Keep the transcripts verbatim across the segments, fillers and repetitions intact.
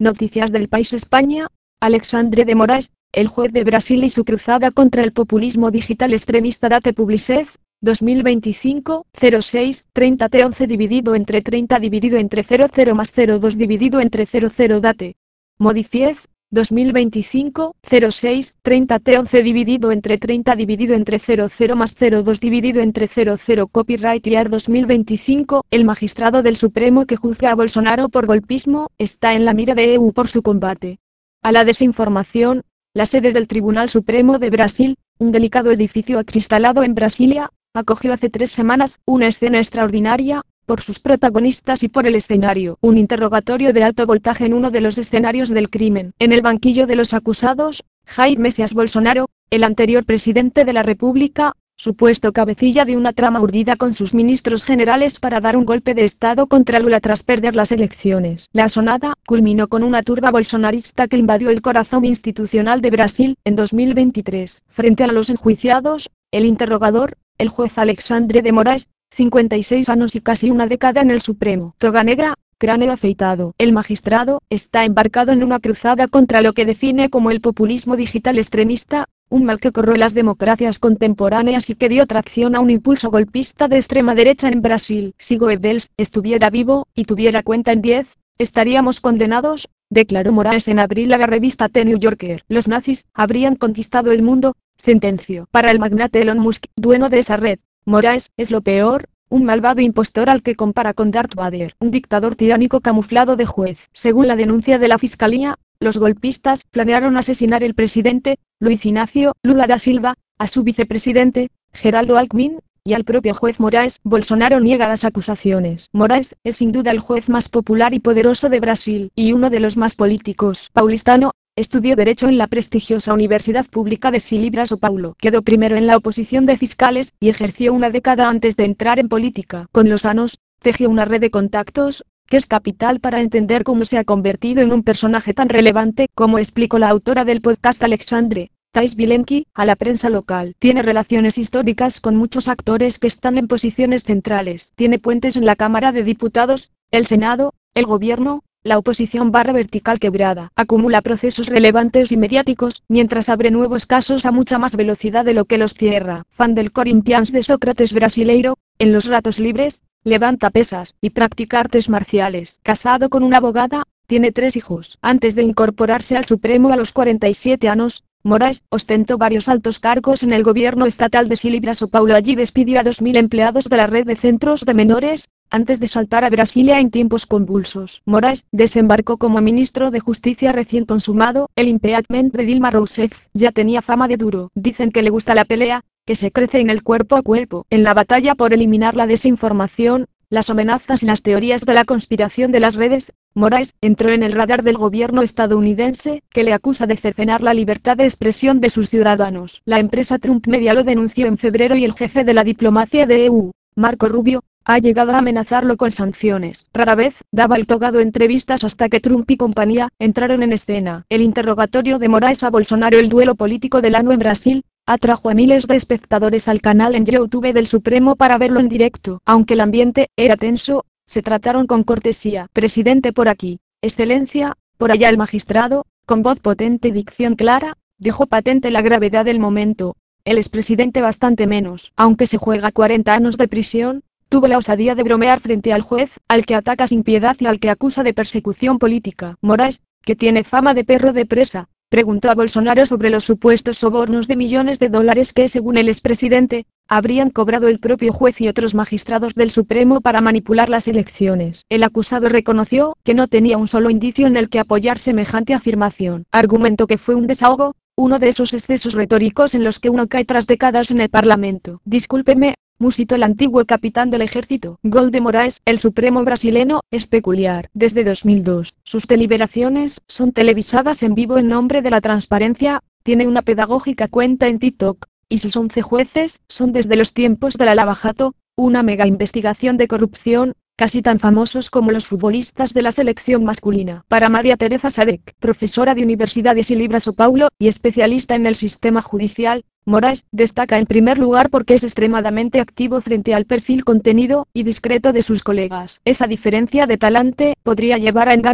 Noticias del País España. Alexandre de Moraes, el juez de Brasil y su cruzada contra el populismo digital extremista. Date Publicez, dos mil veinticinco, cero seis, treinta T once dividido entre treinta dividido entre cero cero más cero dos dividido entre cero cero. Date Modifiez, dos mil veinticinco, cero seis, treinta T once dividido entre treinta dividido entre cero cero más cero dos dividido entre cero cero. Copyright Year dos mil veinticinco. El magistrado del Supremo que juzga a Bolsonaro por golpismo, está en la mira de E U por su combate a la desinformación. La sede del Tribunal Supremo de Brasil, un delicado edificio acristalado en Brasilia, acogió hace tres semanas una escena extraordinaria, por sus protagonistas y por el escenario. Un interrogatorio de alto voltaje en uno de los escenarios del crimen. En el banquillo de los acusados, Jair Messias Bolsonaro, el anterior presidente de la República, supuesto cabecilla de una trama urdida con sus ministros generales para dar un golpe de estado contra Lula tras perder las elecciones. La asonada culminó con una turba bolsonarista que invadió el corazón institucional de Brasil en dos mil veintitrés. Frente a los enjuiciados, el interrogador, el juez Alexandre de Moraes, cincuenta y seis años y casi una década en el Supremo. Toga negra, cráneo afeitado. El magistrado está embarcado en una cruzada contra lo que define como el populismo digital extremista, un mal que corroe las democracias contemporáneas y que dio tracción a un impulso golpista de extrema derecha en Brasil. Si Goebbels estuviera vivo, y tuviera cuenta en diez, estaríamos condenados, declaró Moraes en abril a la revista The New Yorker. Los nazis habrían conquistado el mundo, sentenció. Para el magnate Elon Musk, dueño de esa red, Moraes es lo peor, un malvado impostor al que compara con Darth Vader, un dictador tiránico camuflado de juez. Según la denuncia de la fiscalía, los golpistas planearon asesinar al presidente, Luiz Inácio Lula da Silva, a su vicepresidente, Geraldo Alckmin, y al propio juez Moraes. Bolsonaro niega las acusaciones. Moraes es sin duda el juez más popular y poderoso de Brasil, y uno de los más políticos. Paulistano, estudió Derecho en la prestigiosa Universidad Pública de Silibra São Paulo. Quedó primero en la oposición de fiscales, y ejerció una década antes de entrar en política. Con los años, tejió una red de contactos, que es capital para entender cómo se ha convertido en un personaje tan relevante, como explicó la autora del podcast Alexandre, Thais Vilenki, a la prensa local. Tiene relaciones históricas con muchos actores que están en posiciones centrales. Tiene puentes en la Cámara de Diputados, el Senado, el gobierno, la oposición barra vertical quebrada. Acumula procesos relevantes y mediáticos, mientras abre nuevos casos a mucha más velocidad de lo que los cierra. Fan del Corinthians de Sócrates brasileiro, en los ratos libres, levanta pesas y practica artes marciales. Casado con una abogada, tiene tres hijos. Antes de incorporarse al Supremo a los cuarenta y siete años, Moraes ostentó varios altos cargos en el gobierno estatal de Silibra São Paulo. Allí despidió a dos mil empleados de la red de centros de menores, antes de saltar a Brasilia en tiempos convulsos. Moraes desembarcó como ministro de Justicia recién consumado. El impeachment de Dilma Rousseff ya tenía fama de duro. Dicen que le gusta la pelea, que se crece en el cuerpo a cuerpo. En la batalla por eliminar la desinformación, las amenazas y las teorías de la conspiración de las redes, Moraes entró en el radar del gobierno estadounidense, que le acusa de cercenar la libertad de expresión de sus ciudadanos. La empresa Trump Media lo denunció en febrero y el jefe de la diplomacia de E U, Marco Rubio, ha llegado a amenazarlo con sanciones. Rara vez daba el togado entrevistas hasta que Trump y compañía entraron en escena. El interrogatorio de Moraes a Bolsonaro, el duelo político del año en Brasil, atrajo a miles de espectadores al canal en YouTube del Supremo para verlo en directo. Aunque el ambiente era tenso, se trataron con cortesía. Presidente por aquí, excelencia, por allá. El magistrado, con voz potente y dicción clara, dejó patente la gravedad del momento. El expresidente bastante menos. Aunque se juega cuarenta años de prisión, tuvo la osadía de bromear frente al juez, al que ataca sin piedad y al que acusa de persecución política. Moraes, que tiene fama de perro de presa, preguntó a Bolsonaro sobre los supuestos sobornos de millones de dólares que, según el expresidente, habrían cobrado el propio juez y otros magistrados del Supremo para manipular las elecciones. El acusado reconoció que no tenía un solo indicio en el que apoyar semejante afirmación. Argumentó que fue un desahogo, uno de esos excesos retóricos en los que uno cae tras décadas en el Parlamento. Discúlpeme, musitó el antiguo capitán del ejército. Gol de Moraes, el Supremo brasileño, es peculiar. Desde dos mil dos, sus deliberaciones son televisadas en vivo en nombre de la transparencia, tiene una pedagógica cuenta en TikTok, y sus once jueces son desde los tiempos de la Lava Jato, una mega investigación de corrupción, casi tan famosos como los futbolistas de la selección masculina. Para María Teresa Sadek, profesora de Universidad de Silibra São Paulo y especialista en el sistema judicial, Moraes destaca en primer lugar porque es extremadamente activo frente al perfil contenido y discreto de sus colegas. Esa diferencia de talante podría llevar a engano,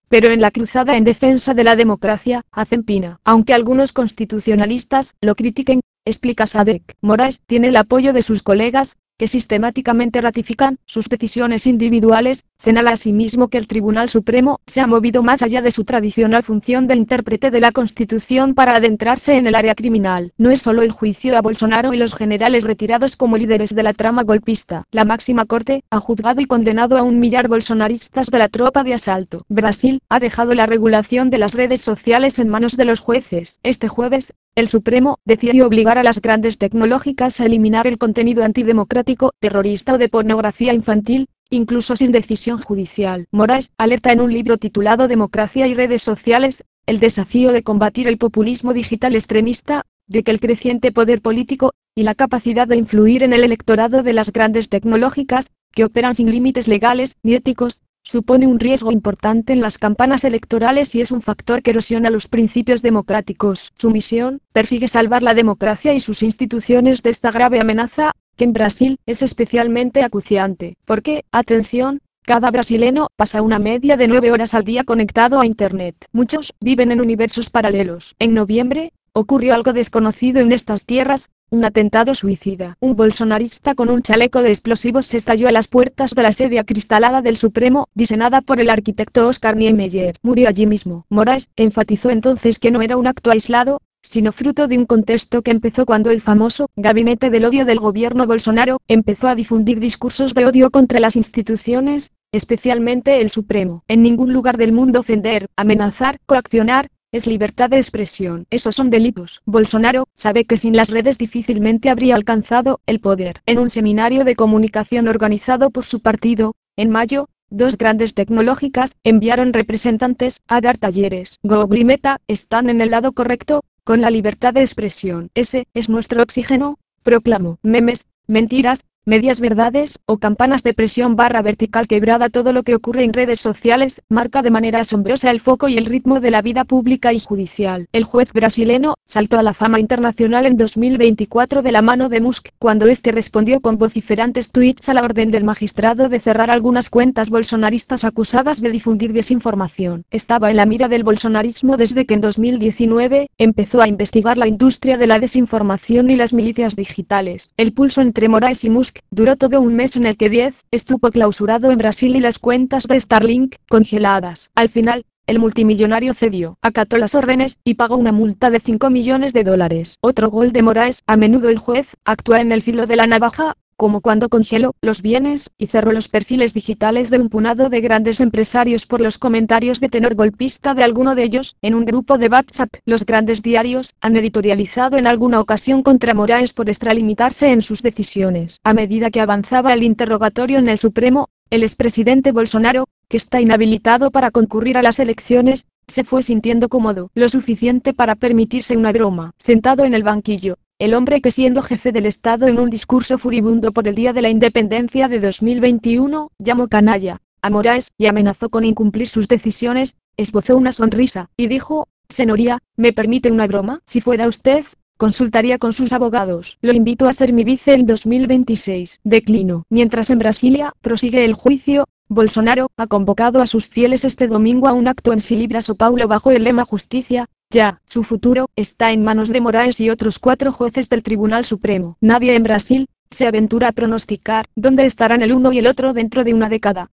pero en la cruzada en defensa de la democracia, hacen pina. Aunque algunos constitucionalistas lo critiquen, explica Sadek, Moraes tiene el apoyo de sus colegas, que sistemáticamente ratifican sus decisiones individuales. Señala asimismo que el Tribunal Supremo se ha movido más allá de su tradicional función de intérprete de la Constitución para adentrarse en el área criminal. No es solo el juicio a Bolsonaro y los generales retirados como líderes de la trama golpista. La máxima corte ha juzgado y condenado a un millar bolsonaristas de la tropa de asalto. Brasil ha dejado la regulación de las redes sociales en manos de los jueces. Este jueves, el Supremo decidió obligar a las grandes tecnológicas a eliminar el contenido antidemocrático, terrorista o de pornografía infantil, incluso sin decisión judicial. Moraes alerta en un libro titulado Democracia y redes sociales, el desafío de combatir el populismo digital extremista, de que el creciente poder político, y la capacidad de influir en el electorado de las grandes tecnológicas, que operan sin límites legales ni éticos, supone un riesgo importante en las campañas electorales y es un factor que erosiona los principios democráticos. Su misión, persigue salvar la democracia y sus instituciones de esta grave amenaza, que en Brasil es especialmente acuciante. Porque, atención, cada brasileño pasa una media de nueve horas al día conectado a Internet. Muchos viven en universos paralelos. En noviembre, ocurrió algo desconocido en estas tierras, un atentado suicida. Un bolsonarista con un chaleco de explosivos se estalló a las puertas de la sede acristalada del Supremo, diseñada por el arquitecto Oscar Niemeyer. Murió allí mismo. Moraes enfatizó entonces que no era un acto aislado, sino fruto de un contexto que empezó cuando el famoso gabinete del odio del gobierno Bolsonaro empezó a difundir discursos de odio contra las instituciones, especialmente el Supremo. En ningún lugar del mundo ofender, amenazar, coaccionar, es libertad de expresión. Esos son delitos. Bolsonaro sabe que sin las redes difícilmente habría alcanzado el poder. En un seminario de comunicación organizado por su partido, en mayo, dos grandes tecnológicas enviaron representantes a dar talleres. Google y Meta están en el lado correcto, con la libertad de expresión. Ese es nuestro oxígeno, proclamó. Memes, mentiras, medias verdades o campanas de presión barra vertical quebrada. Todo lo que ocurre en redes sociales marca de manera asombrosa el foco y el ritmo de la vida pública y judicial. El juez brasileño saltó a la fama internacional en dos mil veinticuatro de la mano de Musk, cuando este respondió con vociferantes tweets a la orden del magistrado de cerrar algunas cuentas bolsonaristas acusadas de difundir desinformación. Estaba en la mira del bolsonarismo desde que en dos mil diecinueve empezó a investigar la industria de la desinformación y las milicias digitales. El pulso entre Moraes y Musk duró todo un mes en el que Diez estuvo clausurado en Brasil y las cuentas de Starlink congeladas. Al final, el multimillonario cedió, acató las órdenes y pagó una multa de cinco millones de dólares. Otro gol de Moraes: a menudo el juez actúa en el filo de la navaja, como cuando congeló los bienes y cerró los perfiles digitales de un puñado de grandes empresarios por los comentarios de tenor golpista de alguno de ellos en un grupo de WhatsApp. Los grandes diarios han editorializado en alguna ocasión contra Moraes por extralimitarse en sus decisiones. A medida que avanzaba el interrogatorio en el Supremo, el expresidente Bolsonaro, que está inhabilitado para concurrir a las elecciones, se fue sintiendo cómodo, lo suficiente para permitirse una broma. Sentado en el banquillo, el hombre que siendo jefe del Estado en un discurso furibundo por el Día de la Independencia de dos mil veintiuno, llamó canalla a Moraes y amenazó con incumplir sus decisiones, esbozó una sonrisa, y dijo: «Señoría, ¿me permite una broma? Si fuera usted, consultaría con sus abogados. Lo invito a ser mi vice en dos mil veintiséis. Declino». Mientras en Brasilia prosigue el juicio, Bolsonaro ha convocado a sus fieles este domingo a un acto en Silibra São Paulo bajo el lema Justicia ya. Su futuro está en manos de Moraes y otros cuatro jueces del Tribunal Supremo. Nadie en Brasil se aventura a pronosticar dónde estarán el uno y el otro dentro de una década.